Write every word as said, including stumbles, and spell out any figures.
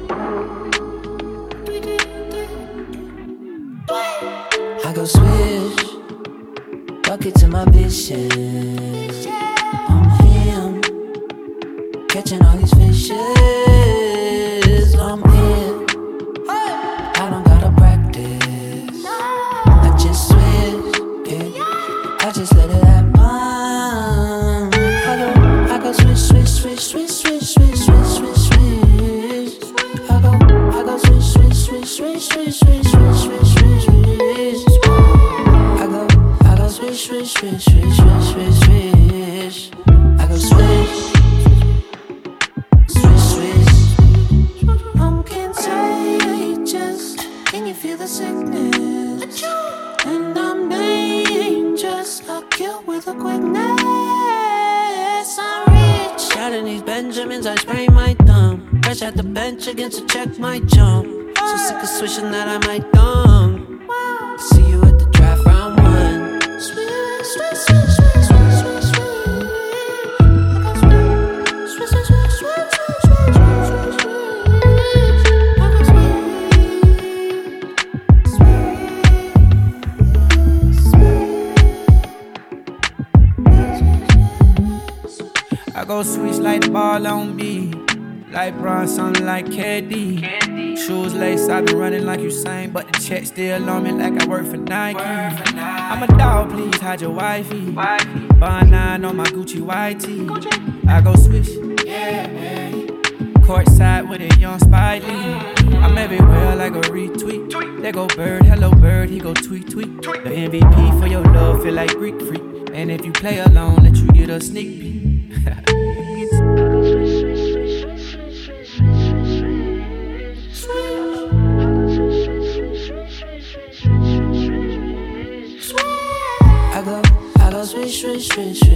I go swish, bucket to my vision. I'm him, catching all these fishes. I'm here, I don't gotta practice. I just switch, yeah. I just let it happen. I go, I go swish, swish, swish, swish, swish, swish, swish, swish, swish. I go, I go swish, swish, swish, swish, swish, swish, swish, swish, swish. Swish, swish, swish, swish, swish, swish, swish. I go swish, swish, swish. I'm contagious. Can you feel the sickness? And I'm dangerous. I kill with a quickness. I'm rich. Shouting these Benjamins, I sprain my thumb. Fresh at the bench against a check, my jump. So sick of swishing that I might dumb. See you at the draft round one. I go switch like the ball on me, like Bronson, like K D. Shoes lace, I been running like Usain, but the check still on me like I work for Nike. I'm a dog, please hide your wifey. Bond nine on my Gucci white tee. I go swish, yeah. Courtside with a young Spike Lee. I'm everywhere like a retweet. There go Bird, hello Bird, he go tweet tweet. The M V P for your love feel like Greek freak. And if you play alone, let you get a sneak peek. I go, I go swish, swish, swish,